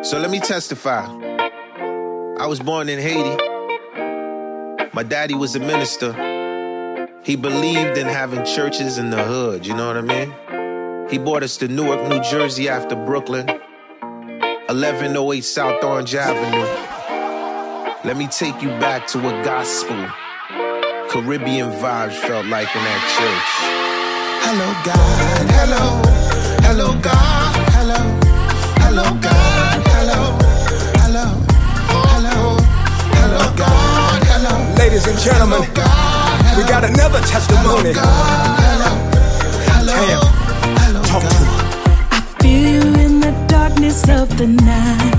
So let me testify. I was born in Haiti. My daddy was a minister. He believed in having churches in the hood, you know what I mean? He brought us to Newark, New Jersey after Brooklyn. 1108 South Orange Avenue. Let me take you back to what gospel, Caribbean vibes felt like in that church. Hello God, hello, hello God, hello, hello God, hello, hello, hello, hello God, hello. Ladies and gentlemen, we got another testimony. Damn, talk to me. I feel you in the darkness of the night,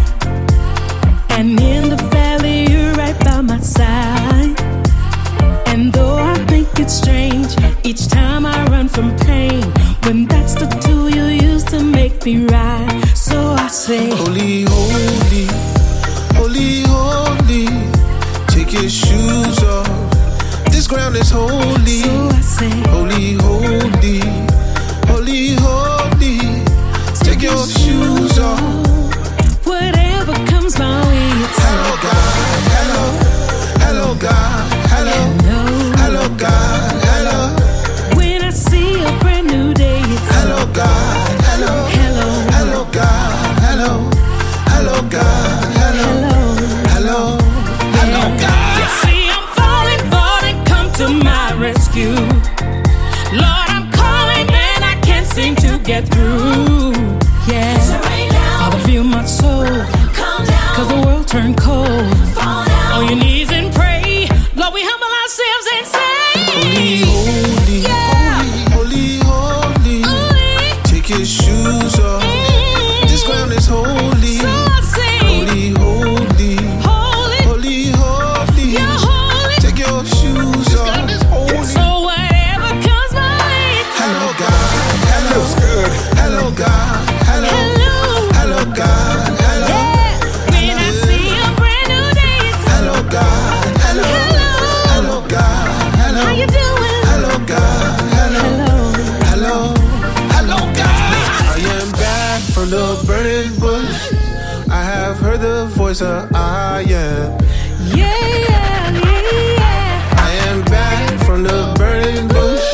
and in the valley you're right by my side. And though I think it's strange each time I run from pain, when that's the tool you use to make me right, so I say, holy, holy, holy, holy, take your shoes off. This ground is holy. So I say, holy, holy, holy, holy, take your shoes off. Whatever comes my way, it's hello God, hello, hello God, hello, hello God, hello. When I see a brand new day, it's hello God, hello, hello, hello God, hello, hello God, hello, hello, hello God. You see, I'm falling, come to my rescue. Lord, I'm calling and I can't seem to get through. Yeah, Father, feel my soul. Calm down, 'cause the world turned cold. Fall down on your knees and pray. Lord, we humble ourselves and say, holy, holy, yeah, holy, holy, holy, take your shoes off. This ground is holy. So I say, holy, holy, holy, holy, holy, you're holy. take your shoes off. So whatever comes my way, it's hello God, hello, Feels good. hello God, hello, hello God, hello. Yeah, when I see a brand new day, it's hello God, hello, hello God, hello. How you doing? Hello God, hello, hello, hello God. I am back from the burning bush. I have heard the voice of I am. Yeah. I am back from the burning bush.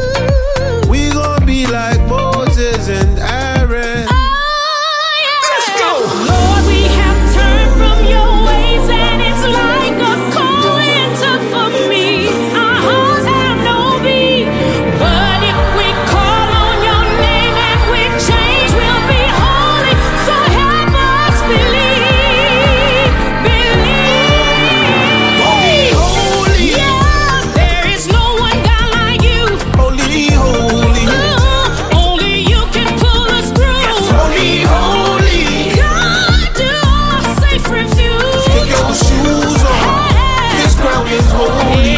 We gon' be like Moses and Aaron. Let's go. Lord, we have turned from your ways, and it's like a cold winter for me. Our hearts have no beat, but if we call on your name and we change, we'll be holy. So help us believe. Holy, holy, Yeah, there is no one God like you. holy, holy, Only you can pull us through. holy, holy. God, you're safe refuge. Take your shoes off. This ground is holy.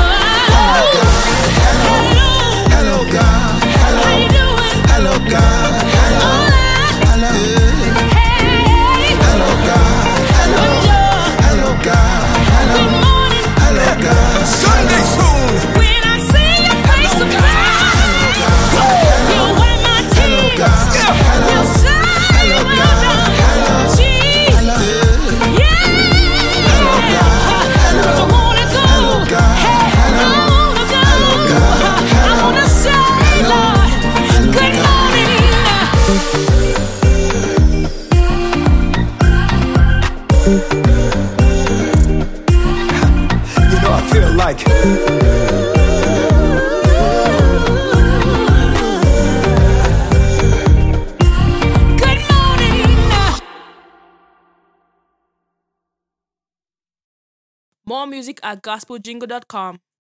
Hello God, hello, How you doing? hello God, hello, hello, hello God, hello, hello God, hello, Good morning. hello God, Sunday soon. When I see your face to face, you'll wipe my tears. You'll save my love. Jesus. Yeah. 'Cause I wanna go. I wanna go. I wanna say, Lord, good morning. You know, I feel like Good morning. More music at gospeljingle.com.